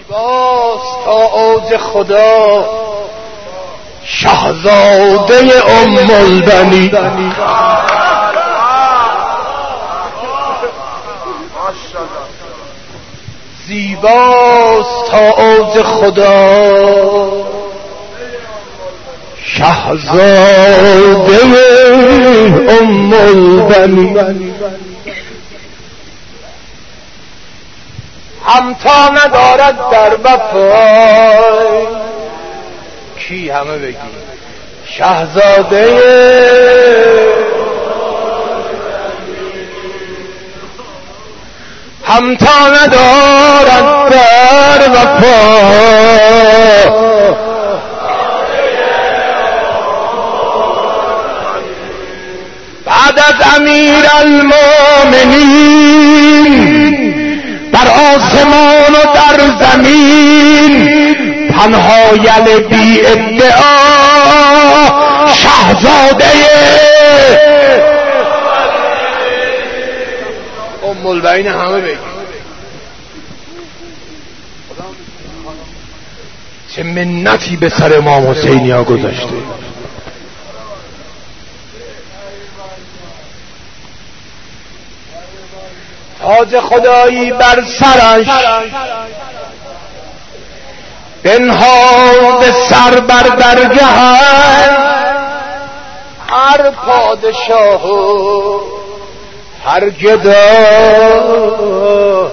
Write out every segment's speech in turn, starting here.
زیباست تا اوج خدا شهزاده ام البنی، زیباست تا اوج خدا شهزاده ام البنی. همتا ندارد در وفای، کی همه بگی شهزاده همتا ندارد در وفا، بعد از امیر المومنین در آسمان و در زمین تنها یل بی ادعا شهزاده ام البنی. همه بگید چه منتی به سر امام حسینی ها گذاشته. تاج خدایی بر سرش بنهاد سر بر درگهش، هر پادشاه و هر گدا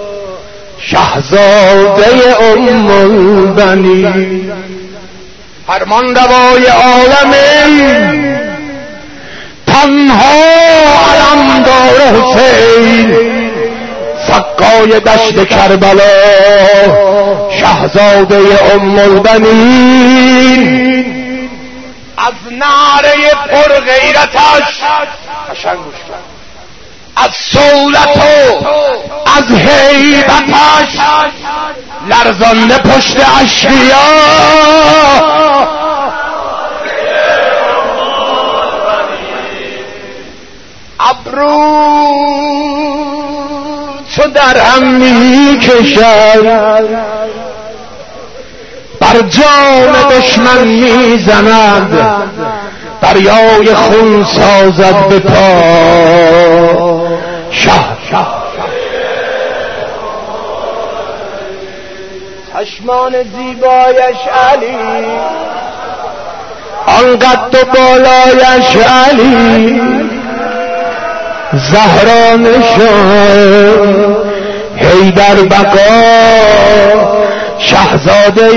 شهزاده ام البنی. فرمان روای عالمین تنها علمدار حسین، سقای دشت کربلا شهزاده ام البنین. از نعره پر غیرتش قشنگ گوش کن، از صولت و از هیبتش لرزانده پشت اشقیا ابرو چو در هم می کشد، بر جان دشمن می زند، دریای خون سازد به پا چشمان زیبایش علی، آنقد و بالایش علی، زهرا نشان حیدر بقا شهزاده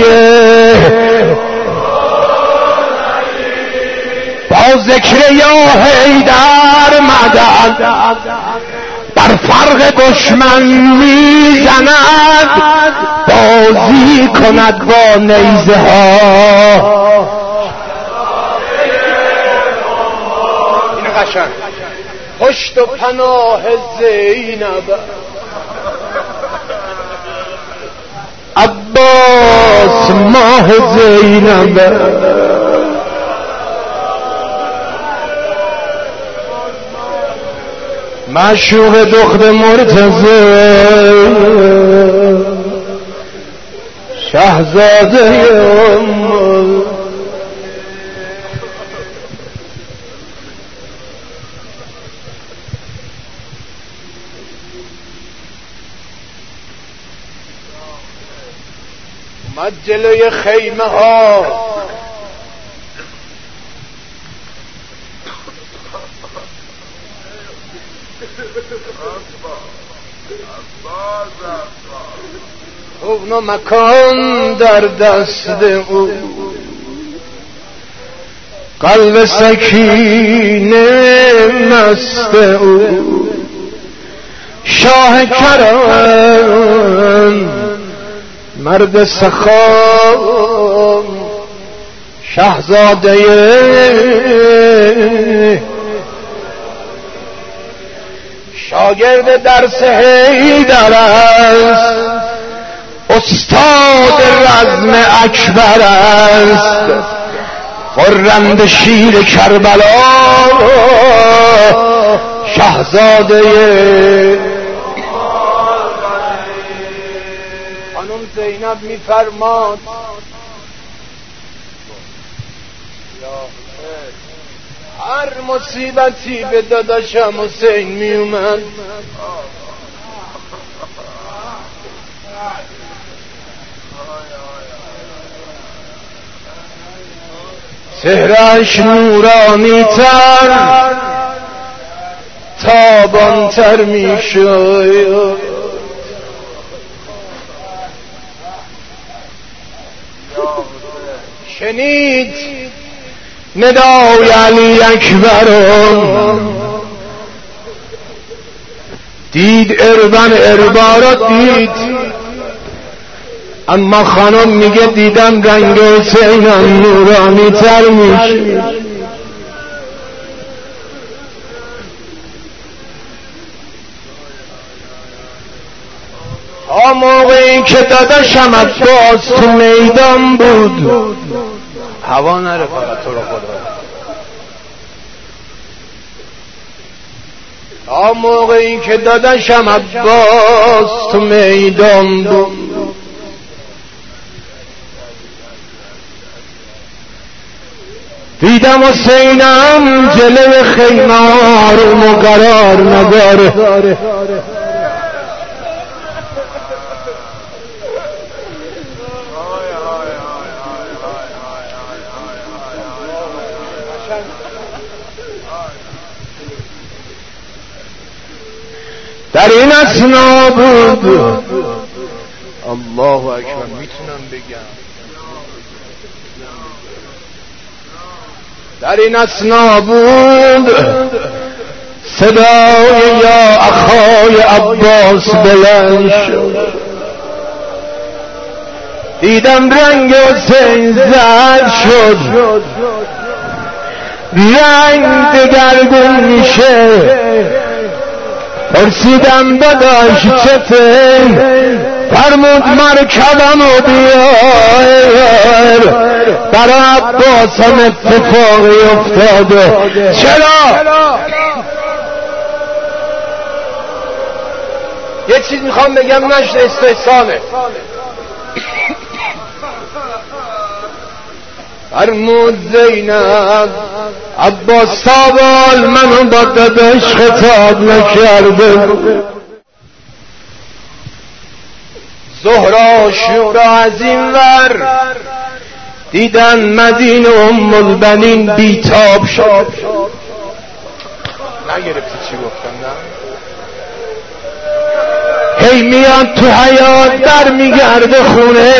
با ذکر یا حیدر مدد بر فرق دشمن میزند، بازی کند با نیزه ها. این قشنگ پشت و پناه زینب عباس ماه زینب، معشوق دختر مرتضی شهزاده ام. اومد جلوی خیمه ها خون و مکان در دست او، قلب سکینه مست او، شاه کرم مرد سخا شهزاده شاگرد درس حیدر است، استاد رزم اکبر است، خرند شیر کربلا شهزاده خانم زینب میفرماد هر مصیبتی به داداشم حسین میومد چهره‌اش نورانی‌تر تابان‌تر میشد شنید ندای علی اکبرم دید اربا را دید اما خانم میگه دیدم رنگ حسینم نورانی تر میشه تا موقعی که داداشم عباس تو میدان بود هوا نره فقط تو رو خدا تا موقعی که داداشم عباس تو میدان بود دیدم حسینم جلوی خیمه آروم و قرار نداره در این اثنا بود الله اکبر میتونم بگم در این اثنا بود صدای یا اخای عباس بلند شد دیدم رنگ حسین زرد شد رنگ دگرگون میشه پرسیدم داداش چته فرمود مرکبمو بیار برای عباسم اتفاقی افتاده چرا؟ یه چیز میخوام بگم نشد استحسانه فرمود زینب عباس سابال منو با داداش خطاب نکرده زهرا شورا از این ور دیدن مدینه ام البنین بیتاب شد نگرفتی چی گفتم نه هی میاد تو حیات در میگرده خونه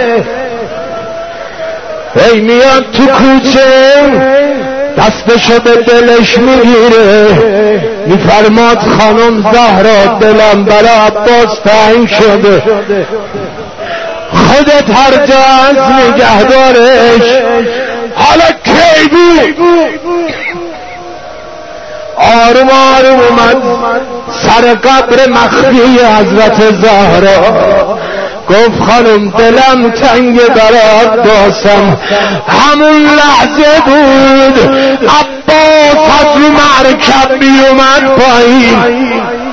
هی میاد تو کوچه دستشو به دلش میگیره میفرماد خانم زهرا دلم برای عباس تنگ شده خودت هر جا از نگهدارش حالا کی بود آروم آروم اومد سر قبر مخفی حضرت زهرا گفت خانم دلم تنگ برای عباسم همون لحظه بود عباس از رو مرکب بیومد پایین